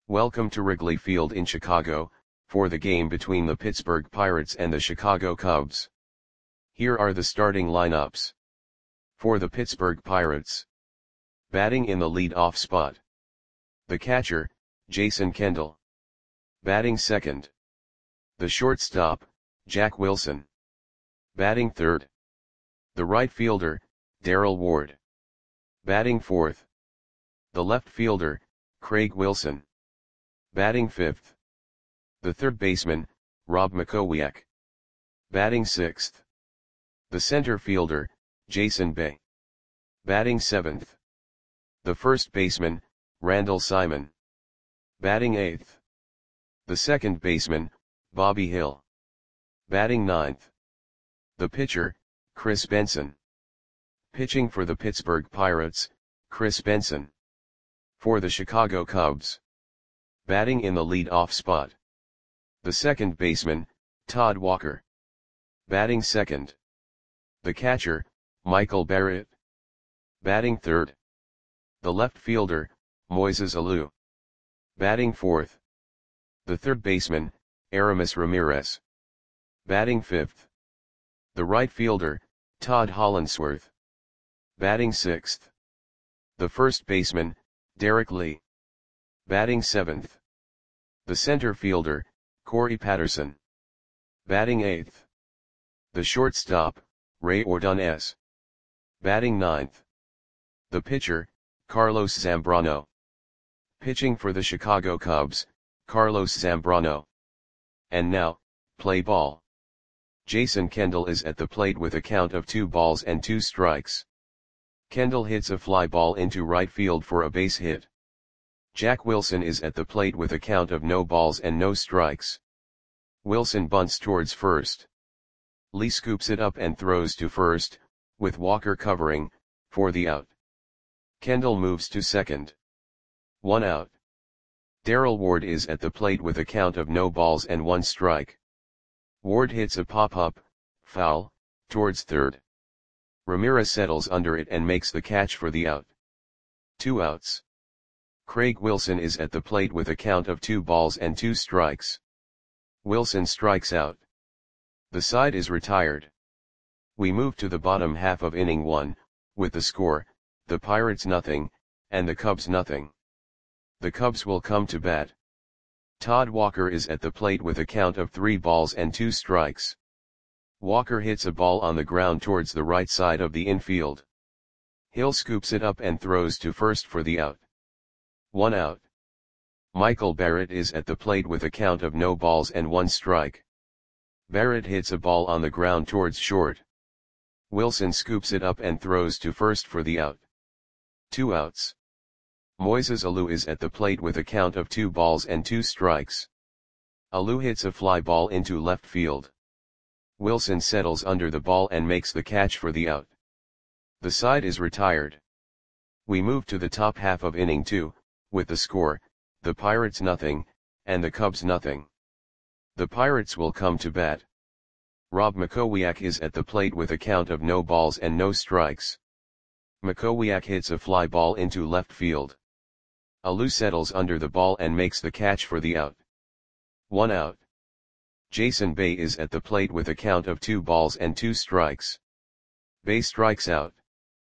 Welcome to Wrigley Field in Chicago, for the game between the Pittsburgh Pirates and the Chicago Cubs. Here are the starting lineups. For the Pittsburgh Pirates. Batting in the lead-off spot. The catcher, Jason Kendall. Batting second. The shortstop, Jack Wilson. Batting third. The right fielder, Darryl Ward. Batting fourth. The left fielder, Craig Wilson. Batting fifth. The third baseman, Rob Mackowiak. Batting sixth. The center fielder, Jason Bay. Batting seventh. The first baseman, Randall Simon. Batting eighth. The second baseman, Bobby Hill. Batting ninth. The pitcher, Chris Benson. Pitching for the Pittsburgh Pirates, Chris Benson. For the Chicago Cubs. Batting in the lead-off spot. The second baseman, Todd Walker. Batting second. The catcher, Michael Barrett. Batting third. The left fielder, Moises Alou. Batting fourth. The third baseman, Aramis Ramirez. Batting fifth. The right fielder, Todd Hollandsworth. Batting sixth. The first baseman, Derek Lee. Batting seventh. The center fielder, Corey Patterson. Batting eighth. The shortstop, Ray Ordonez. Batting ninth. The pitcher, Carlos Zambrano. Pitching for the Chicago Cubs, Carlos Zambrano. And now, play ball. Jason Kendall is at the plate with a count of 2-2 strikes. Kendall hits a fly ball into right field for a base hit. Jack Wilson is at the plate with a count of 0 strikes. Wilson bunts towards first. Lee scoops it up and throws to first, with Walker covering, for the out. Kendall moves to second. 1 out. Darryl Ward is at the plate with a count of 0 strikes. Ward hits a pop-up, foul, towards third. Ramirez settles under it and makes the catch for the out. 2 outs. Craig Wilson is at the plate with a count of 2 strikes. Wilson strikes out. The side is retired. We move to the bottom half of inning 1, with the score, the Pirates nothing, and the Cubs nothing. The Cubs will come to bat. Todd Walker is at the plate with a count of 3 strikes. Walker hits a ball on the ground towards the right side of the infield. Hill scoops it up and throws to first for the out. 1 out. Michael Barrett is at the plate with a count of 0 strikes. Barrett hits a ball on the ground towards short. Wilson scoops it up and throws to first for the out. 2 outs. Moises Alou is at the plate with a count of 2 strikes. Alou hits a fly ball into left field. Wilson settles under the ball and makes the catch for the out. The side is retired. We move to the top half of inning 2, with the score, the Pirates nothing, and the Cubs nothing. The Pirates will come to bat. Rob Mackowiak is at the plate with a count of 0 strikes. Mackowiak hits a fly ball into left field. Alou settles under the ball and makes the catch for the out. 1 out. Jason Bay is at the plate with a count of 2 strikes. Bay strikes out.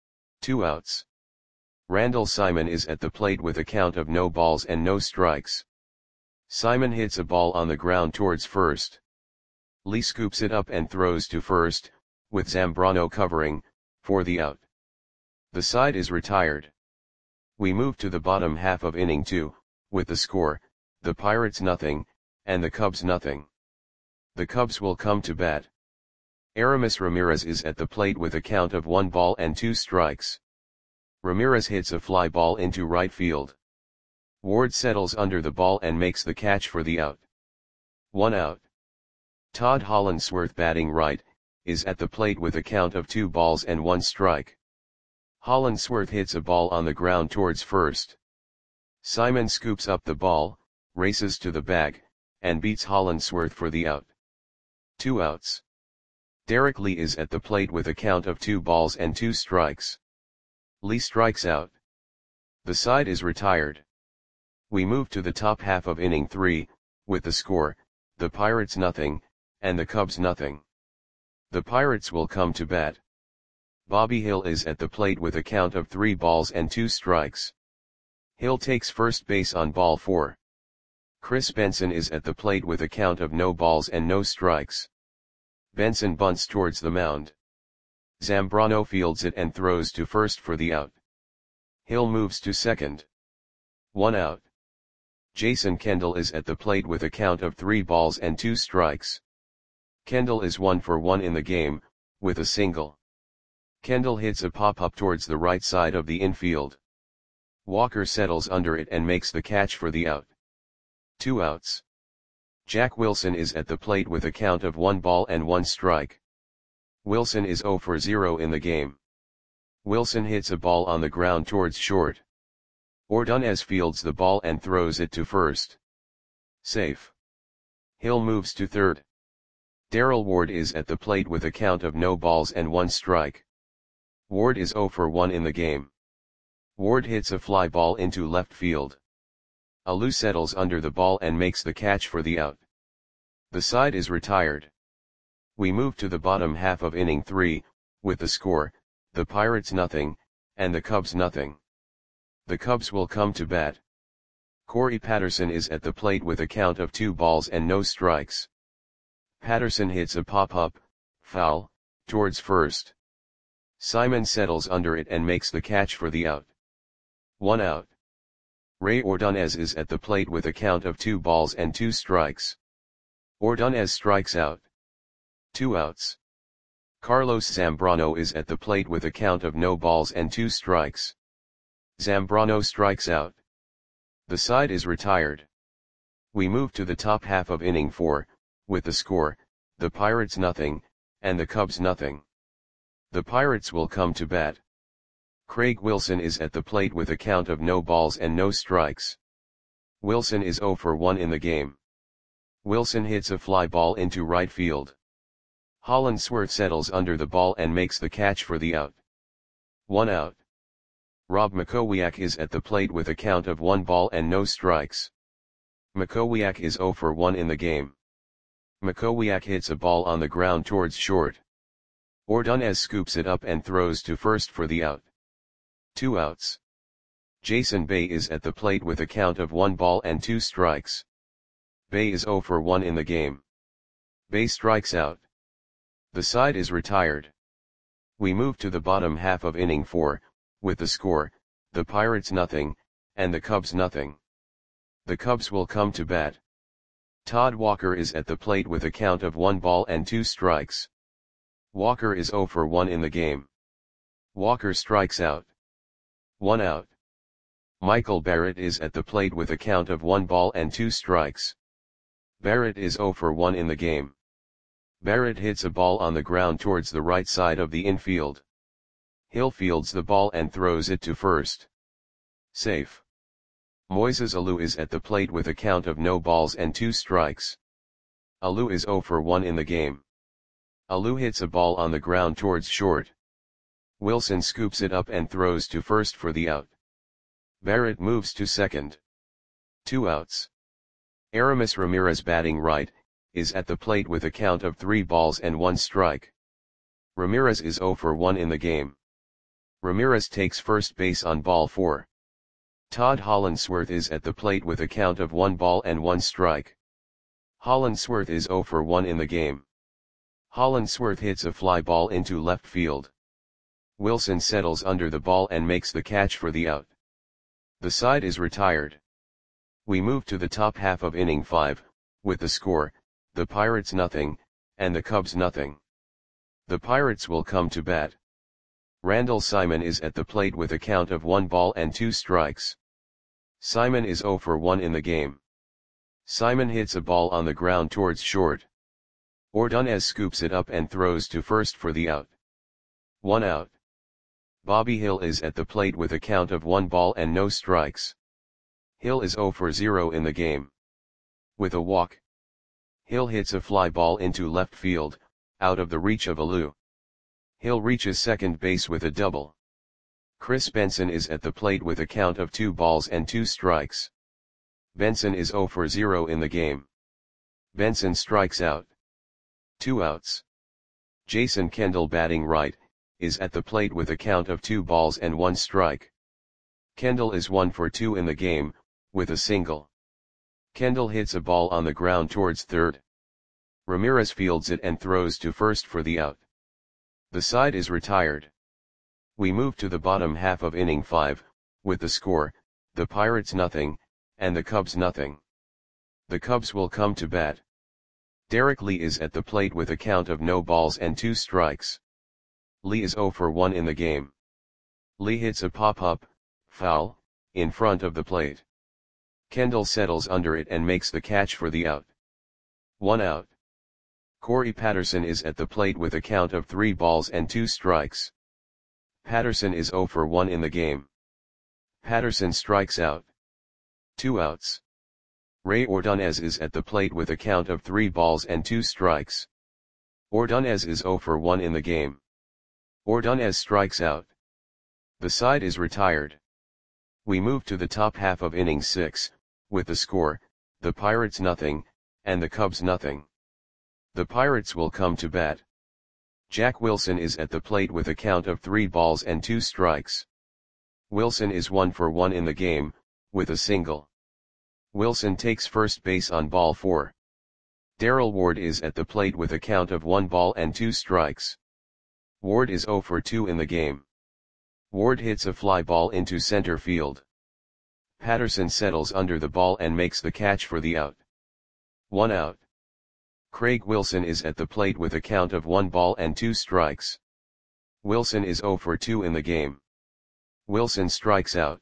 2 outs. Randall Simon is at the plate with a count of 0 strikes. Simon hits a ball on the ground towards first. Lee scoops it up and throws to first, with Zambrano covering, for the out. The side is retired. We move to the bottom half of inning 2, with the score, the Pirates nothing, and the Cubs nothing. The Cubs will come to bat. Aramis Ramirez is at the plate with a count of 1 strikes. Ramirez hits a fly ball into right field. Ward settles under the ball and makes the catch for the out. 1 out. Todd Hollandsworth, batting right, is at the plate with a count of 2 strikes. Hollandsworth hits a ball on the ground towards first. Simon scoops up the ball, races to the bag, and beats Hollandsworth for the out. 2 outs. Derek Lee is at the plate with a count of 2 strikes. Lee strikes out. The side is retired. We move to the top half of inning 3, with the score, the Pirates nothing, and the Cubs nothing. The Pirates will come to bat. Bobby Hill is at the plate with a count of 3 balls and 2 strikes. Hill takes first base on ball 4. Chris Benson is at the plate with a count of no balls and no strikes. Benson bunts towards the mound. Zambrano fields it and throws to first for the out. Hill moves to second. 1 out. Jason Kendall is at the plate with a count of 3 balls and 2 strikes. Kendall is 1 for 1 in the game, with a single. Kendall hits a pop-up towards the right side of the infield. Walker settles under it and makes the catch for the out. 2 outs. Jack Wilson is at the plate with a count of 1 ball and 1 strike. Wilson is 0 for 0 in the game. Wilson hits a ball on the ground towards short. Ordonez fields the ball and throws it to first. Safe. Hill moves to third. Darrell Ward is at the plate with a count of no balls and 1 strike. Ward is 0 for 1 in the game. Ward hits a fly ball into left field. Alou settles under the ball and makes the catch for the out. The side is retired. We move to the bottom half of inning 3, with the score, the Pirates nothing, and the Cubs nothing. The Cubs will come to bat. Corey Patterson is at the plate with a count of 2 balls and no strikes. Patterson hits a pop-up, foul, towards first. Simon settles under it and makes the catch for the out. 1 out. Ray Ordonez is at the plate with a count of 2 balls and 2 strikes. Ordonez strikes out. 2 outs. Carlos Zambrano is at the plate with a count of no balls and 2 strikes. Zambrano strikes out. The side is retired. We move to the top half of inning 4, with the score, the Pirates nothing, and the Cubs nothing. The Pirates will come to bat. Craig Wilson is at the plate with a count of no balls and no strikes. Wilson is 0 for 1 in the game. Wilson hits a fly ball into right field. Hollandsworth settles under the ball and makes the catch for the out. 1 out. Rob Makowiak is at the plate with a count of 1 ball and no strikes. Makowiak is 0 for 1 in the game. Makowiak hits a ball on the ground towards short. Ordonez scoops it up and throws to first for the out. 2 outs. Jason Bay is at the plate with a count of 1 ball and 2 strikes. Bay is 0 for 1 in the game. Bay strikes out. The side is retired. We move to the bottom half of inning 4, with the score, the Pirates nothing, and the Cubs nothing. The Cubs will come to bat. Todd Walker is at the plate with a count of 1 ball and 2 strikes. Walker is 0 for 1 in the game. Walker strikes out. 1 out. Michael Barrett is at the plate with a count of 1 ball and 2 strikes. Barrett is 0 for 1 in the game. Barrett hits a ball on the ground towards the right side of the infield. Hill fields the ball and throws it to first. Safe. Moises Alou is at the plate with a count of no balls and 2 strikes. Alou is 0 for 1 in the game. Alou hits a ball on the ground towards short. Wilson scoops it up and throws to first for the out. Barrett moves to second. 2 outs. Aramis Ramirez, batting right, is at the plate with a count of 3 balls and 1 strike. Ramirez is 0 for 1 in the game. Ramirez takes first base on ball 4. Todd Hollandsworth is at the plate with a count of 1 ball and 1 strike. Hollandsworth is 0 for 1 in the game. Hollandsworth hits a fly ball into left field. Wilson settles under the ball and makes the catch for the out. The side is retired. We move to the top half of inning 5, with the score, the Pirates nothing, and the Cubs nothing. The Pirates will come to bat. Randall Simon is at the plate with a count of 1 ball and 2 strikes. Simon is 0 for 1 in the game. Simon hits a ball on the ground towards short. Ordonez scoops it up and throws to first for the out. 1 out. Bobby Hill is at the plate with a count of 1 ball and no strikes. Hill is 0 for 0 in the game. With a walk, Hill hits a fly ball into left field, out of the reach of Alou. Hill reaches second base with a double. Chris Benson is at the plate with a count of 2 balls and 2 strikes. Benson is 0 for 0 in the game. Benson strikes out. 2 outs. Jason Kendall, batting right, is at the plate with a count of 2 balls and 1 strike. Kendall is 1 for 2 in the game, with a single. Kendall hits a ball on the ground towards third. Ramirez fields it and throws to first for the out. The side is retired. We move to the bottom half of inning 5, with the score, the Pirates nothing, and the Cubs nothing. The Cubs will come to bat. Derek Lee is at the plate with a count of no balls and 2 strikes. Lee is 0 for 1 in the game. Lee hits a pop-up, foul, in front of the plate. Kendall settles under it and makes the catch for the out. 1 out. Corey Patterson is at the plate with a count of 3 balls and 2 strikes. Patterson is 0 for 1 in the game. Patterson strikes out. 2 outs. Ray Ordonez is at the plate with a count of 3 balls and 2 strikes. Ordonez is 0 for 1 in the game. Ordonez strikes out. The side is retired. We move to the top half of inning 6, with the score, the Pirates nothing, and the Cubs nothing. The Pirates will come to bat. Jack Wilson is at the plate with a count of 3 balls and 2 strikes. Wilson is 1 for 1 in the game, with a single. Wilson takes first base on ball 4. Darrell Ward is at the plate with a count of 1 ball and 2 strikes. Ward is 0 for 2 in the game. Ward hits a fly ball into center field. Patterson settles under the ball and makes the catch for the out. 1 out. Craig Wilson is at the plate with a count of 1 ball and 2 strikes. Wilson is 0 for 2 in the game. Wilson strikes out.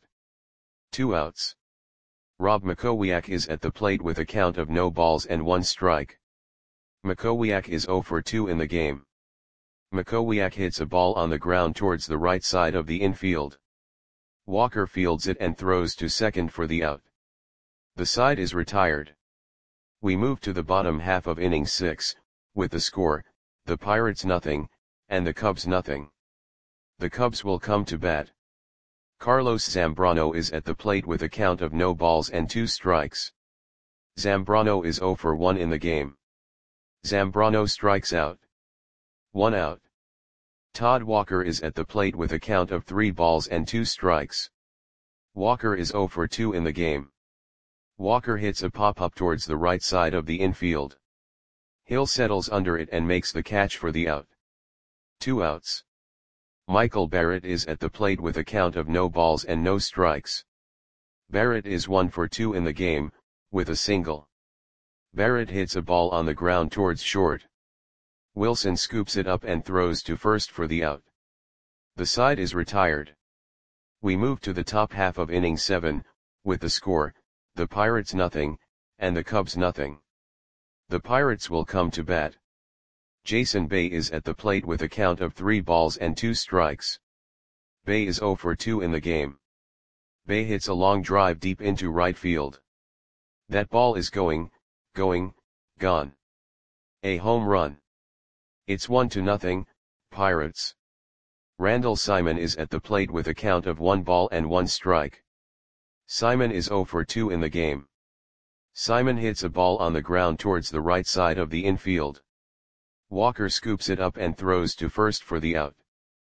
2 outs. Rob Makowiak is at the plate with a count of no balls and 1 strike. Makowiak is 0 for 2 in the game. Makowiak hits a ball on the ground towards the right side of the infield. Walker fields it and throws to second for the out. The side is retired. We move to the bottom half of inning 6, with the score, the Pirates nothing, and the Cubs nothing. The Cubs will come to bat. Carlos Zambrano is at the plate with a count of no balls and 2 strikes. Zambrano is 0 for 1 in the game. Zambrano strikes out. 1 out. Todd Walker is at the plate with a count of 3 balls and 2 strikes. Walker is 0 for 2 in the game. Walker hits a pop-up towards the right side of the infield. Hill settles under it and makes the catch for the out. 2 outs. Michael Barrett is at the plate with a count of no balls and no strikes. Barrett is 1 for 2 in the game, with a single. Barrett hits a ball on the ground towards short. Wilson scoops it up and throws to first for the out. The side is retired. We move to the top half of inning 7, with the score, the Pirates nothing, and the Cubs nothing. The Pirates will come to bat. Jason Bay is at the plate with a count of 3 balls and 2 strikes. Bay is 0 for 2 in the game. Bay hits a long drive deep into right field. That ball is going, gone. A home run. It's 1-0, Pirates. Randall Simon is at the plate with a count of 1 ball and 1 strike. Simon is 0 for 2 in the game. Simon hits a ball on the ground towards the right side of the infield. Walker scoops it up and throws to first for the out.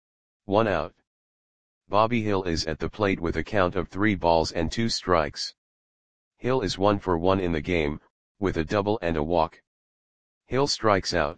1 out. Bobby Hill is at the plate with a count of 3 balls and 2 strikes. Hill is 1 for 1 in the game, with a double and a walk. Hill strikes out.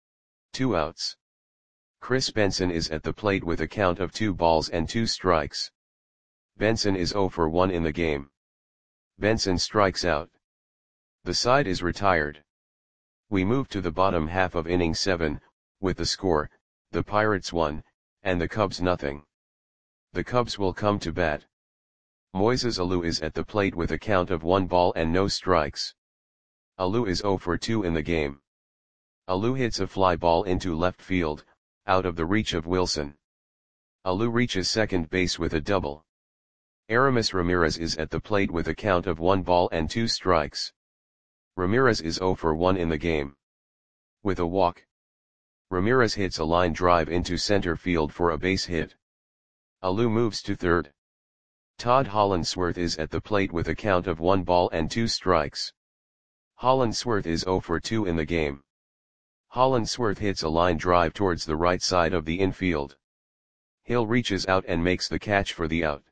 2 outs. Chris Benson is at the plate with a count of 2 balls and 2 strikes. Benson is 0 for 1 in the game. Benson strikes out. The side is retired. We move to the bottom half of inning 7, with the score, the Pirates 1, and the Cubs nothing. The Cubs will come to bat. Moises Alou is at the plate with a count of 1 ball and no strikes. Alou is 0 for 2 in the game. Alou hits a fly ball into left field, out of the reach of Wilson. Alou reaches second base with a double. Aramis Ramirez is at the plate with a count of 1 ball and 2 strikes. Ramirez is 0 for 1 in the game. With a walk. Ramirez hits a line drive into center field for a base hit. Alou moves to third. Todd Hollandsworth is at the plate with a count of 1 ball and 2 strikes. Hollandsworth is 0 for 2 in the game. Hollandsworth hits a line drive towards the right side of the infield. Hill reaches out and makes the catch for the out.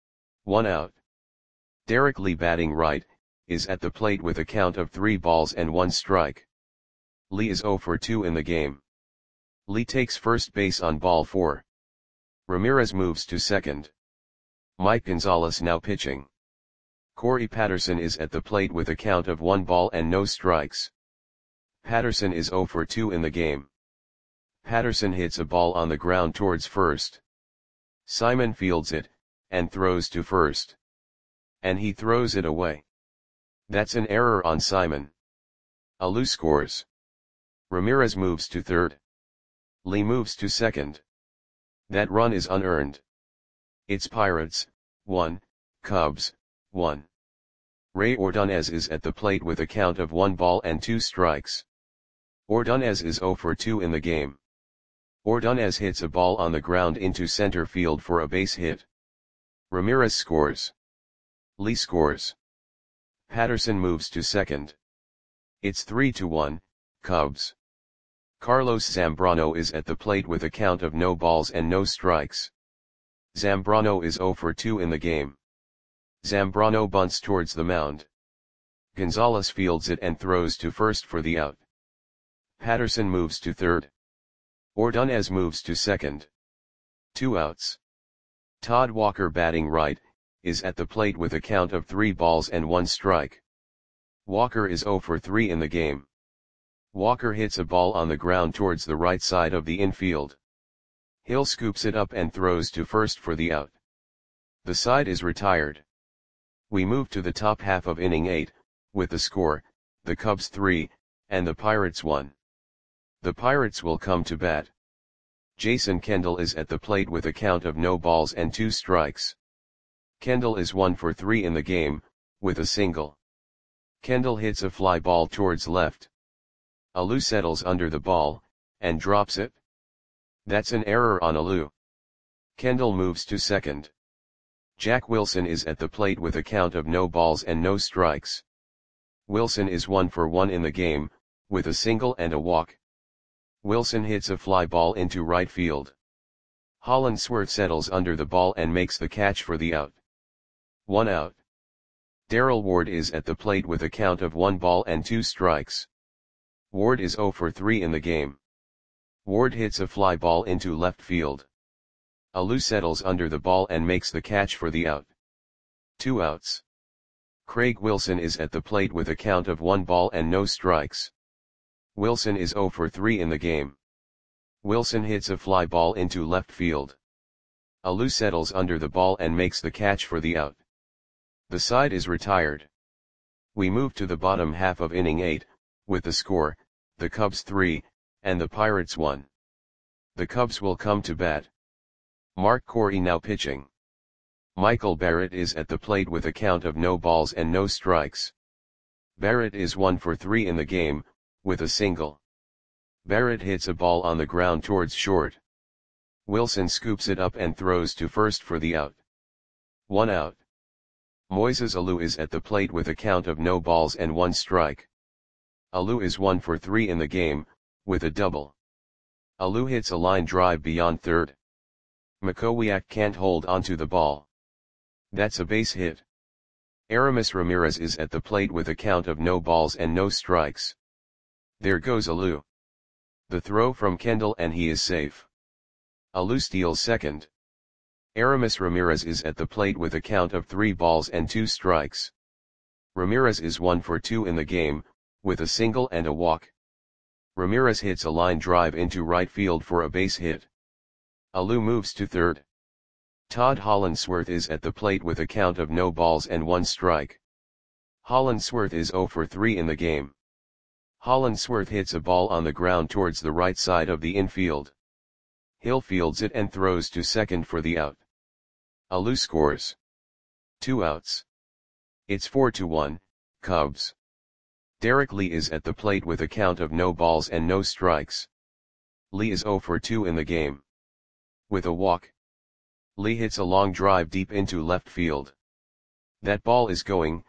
1 out. Derek Lee, batting right, is at the plate with a count of 3 balls and 1 strike. Lee is 0 for 2 in the game. Lee takes first base on ball 4. Ramirez moves to second. Mike Gonzalez now pitching. Corey Patterson is at the plate with a count of 1 ball and no strikes. Patterson is 0 for 2 in the game. Patterson hits a ball on the ground towards first. Simon fields it, and throws to first. And he throws it away. That's an error on Simon. Alou scores. Ramirez moves to third. Lee moves to second. That run is unearned. It's Pirates, 1, Cubs, 1. Ray Ordonez is at the plate with a count of 1 ball and 2 strikes. Ordonez is 0 for 2 in the game. Ordonez hits a ball on the ground into center field for a base hit. Ramirez scores. Lee scores. Patterson moves to second. It's 3-1, Cubs. Carlos Zambrano is at the plate with a count of no balls and no strikes. Zambrano is 0 for 2 in the game. Zambrano bunts towards the mound. Gonzalez fields it and throws to first for the out. Patterson moves to third. Ordonez moves to second. 2 outs. Todd Walker, batting right, is at the plate with a count of 3 balls and 1 strike. Walker is 0 for 3 in the game. Walker hits a ball on the ground towards the right side of the infield. Hill scoops it up and throws to first for the out. The side is retired. We move to the top half of inning 8, with the score, the Cubs 3, and the Pirates 1. The Pirates will come to bat. Jason Kendall is at the plate with a count of no balls and 2 strikes. Kendall is 1 for 3 in the game, with a single. Kendall hits a fly ball towards left. Alou settles under the ball, and drops it. That's an error on Alou. Kendall moves to second. Jack Wilson is at the plate with a count of no balls and no strikes. Wilson is 1 for 1 in the game, with a single and a walk. Wilson hits a fly ball into right field. Hollandsworth settles under the ball and makes the catch for the out. 1 out. Darrell Ward is at the plate with a count of 1 ball and 2 strikes. Ward is 0 for 3 in the game. Ward hits a fly ball into left field. Alou settles under the ball and makes the catch for the out. 2 outs. Craig Wilson is at the plate with a count of 1 ball and no strikes. Wilson is 0 for 3 in the game. Wilson hits a fly ball into left field. Alou settles under the ball and makes the catch for the out. The side is retired. We move to the bottom half of inning 8, with the score, the Cubs 3, and the Pirates 1. The Cubs will come to bat. Mark Corey now pitching. Michael Barrett is at the plate with a count of no balls and no strikes. Barrett is 1 for 3 in the game, with a single. Barrett hits a ball on the ground towards short. Wilson scoops it up and throws to first for the out. 1 out. Moises Alou is at the plate with a count of no balls and 1 strike. Alou is 1 for 3 in the game, with a double. Alou hits a line drive beyond third. Makowiak can't hold onto the ball. That's a base hit. Aramis Ramirez is at the plate with a count of no balls and no strikes. There goes Alou. The throw from Kendall and he is safe. Alou steals second. Aramis Ramirez is at the plate with a count of 3 balls and 2 strikes. Ramirez is 1 for 2 in the game, with a single and a walk. Ramirez hits a line drive into right field for a base hit. Alou moves to third. Todd Hollandsworth is at the plate with a count of no balls and 1 strike. Hollandsworth is 0 for 3 in the game. Hollandsworth hits a ball on the ground towards the right side of the infield. Hill fields it and throws to second for the out. Alou scores. 2 outs. It's 4-1, Cubs. Derek Lee is at the plate with a count of no balls and no strikes. Lee is 0 for 2 in the game. With a walk. Lee hits a long drive deep into left field. That ball is gone.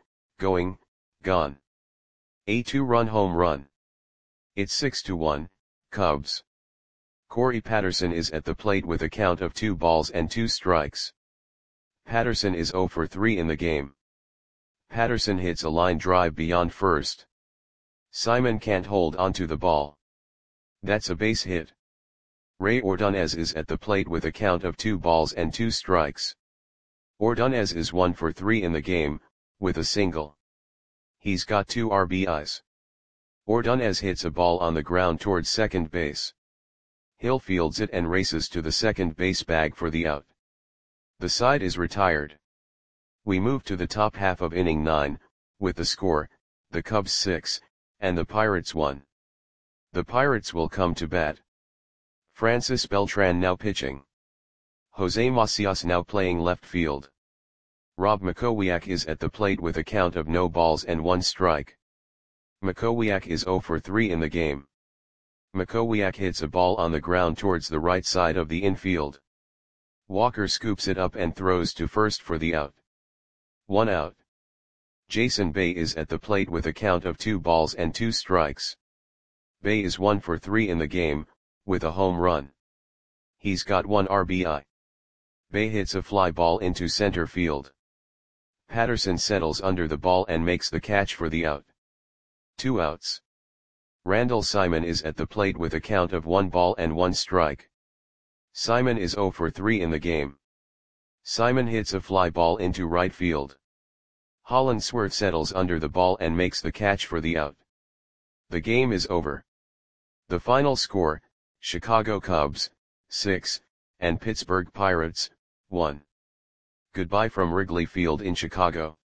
A 2-run home run. It's 6-1, Cubs. Corey Patterson is at the plate with a count of 2 balls and 2 strikes. Patterson is 0 for 3 in the game. Patterson hits a line drive beyond first. Simon can't hold onto the ball. That's a base hit. Ray Ordonez is at the plate with a count of 2 balls and 2 strikes. Ordonez is 1 for 3 in the game, with a single. He's got 2 RBIs. Ordonez hits a ball on the ground towards second base. Hill fields it and races to the second base bag for the out. The side is retired. We move to the top half of inning 9, with the score, the Cubs 6, and the Pirates 1. The Pirates will come to bat. Francis Beltran now pitching. Jose Macias now playing left field. Rob Makowiak is at the plate with a count of no balls and 1 strike. Makowiak is 0 for 3 in the game. Makowiak hits a ball on the ground towards the right side of the infield. Walker scoops it up and throws to first for the out. 1 out. Jason Bay is at the plate with a count of 2 balls and 2 strikes. Bay is 1 for 3 in the game, with a home run. He's got 1 RBI. Bay hits a fly ball into center field. Patterson settles under the ball and makes the catch for the out. 2 outs. Randall Simon is at the plate with a count of 1 ball and 1 strike. Simon is 0 for 3 in the game. Simon hits a fly ball into right field. Hollandsworth settles under the ball and makes the catch for the out. The game is over. The final score, Chicago Cubs, 6, and Pittsburgh Pirates, 1. Goodbye from Wrigley Field in Chicago.